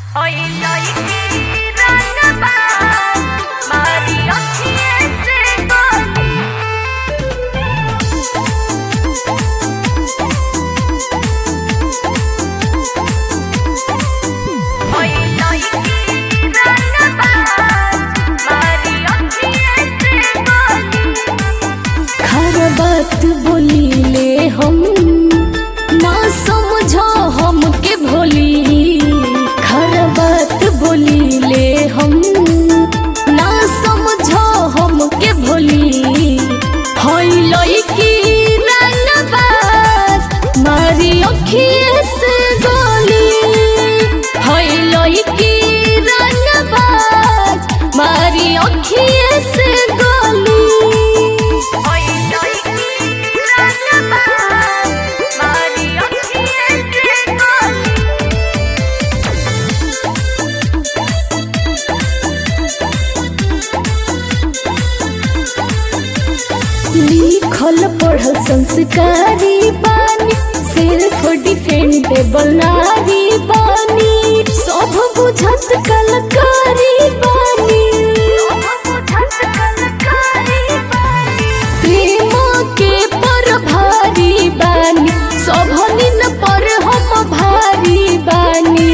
Hoy looking roundabout, mariachi ese gol. Hoy looking roundabout, mariachi ese gol. खर बात बोलीले हम ना समझो हमके भोली। खर बात बोलीले हम ना समझो हमके भोली। होई लईकी रंगबाज मारी अखिए से गोली। होई लईकी रंगबाज मारी अखिए से गोली। Hoy looking roundabout, mariachi ese gol. लिखल पढ़ल संस्कारी बानी, सेल्फ डिफेंडेबल नारी बानी, सब बुझत कलकारी बानी। प्रेम के पर भारी बानी, सबनिन पर हम भारी बानी।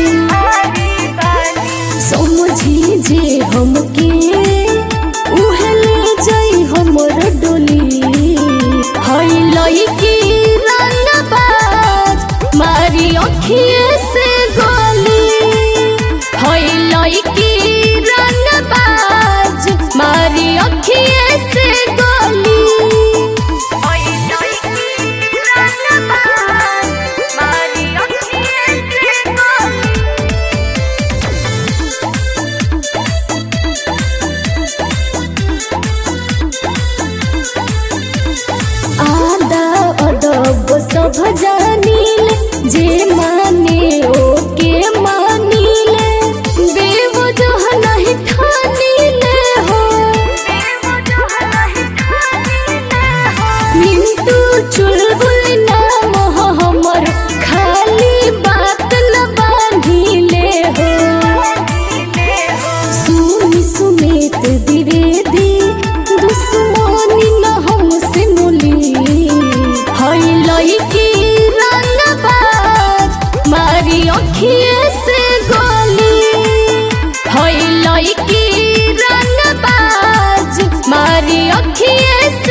समझी जे हमके उहे ले जाई हमर डोली। हई लईकी रंगबाज मारी अखिए से गोली। हई लईकी रंगबाज मारी अखिए से गोली। Hoy looking roundabout, mariachi ese gol. आदा अदब सब जानिल, जे माने ओके मानिले। बेवजह नहीं ठानिले हो। मिंटू चुलबुल नाम हो हमर, खाली बात न बांधिले हो। सुनी सुमेत द्विवेदी दुश्मनी न हमसे मोली। हई लईकी रंगबाज मारी अखिए से गोली। हई लईकी रंगबाज मारी अखिए